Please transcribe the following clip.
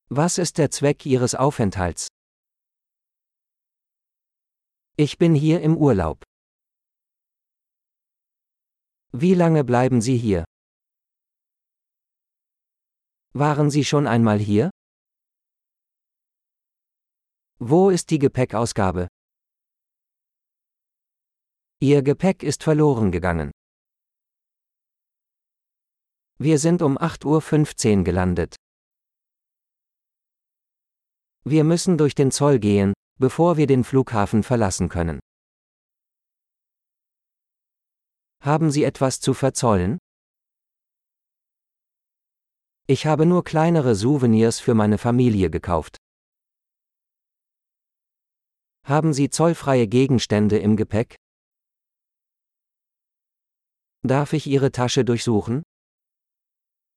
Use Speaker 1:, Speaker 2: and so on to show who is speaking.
Speaker 1: Was ist der Zweck Ihres Aufenthalts? Ich bin hier im Urlaub. Wie lange bleiben Sie hier? Waren Sie schon einmal hier? Wo ist die Gepäckausgabe? Ihr Gepäck ist verloren gegangen. Wir sind um 8:15 Uhr gelandet. Wir müssen durch den Zoll gehen, bevor wir den Flughafen verlassen können. Haben Sie etwas zu verzollen? Ich habe nur kleinere Souvenirs für meine Familie gekauft. Haben Sie zollfreie Gegenstände im Gepäck? Darf ich Ihre Tasche durchsuchen?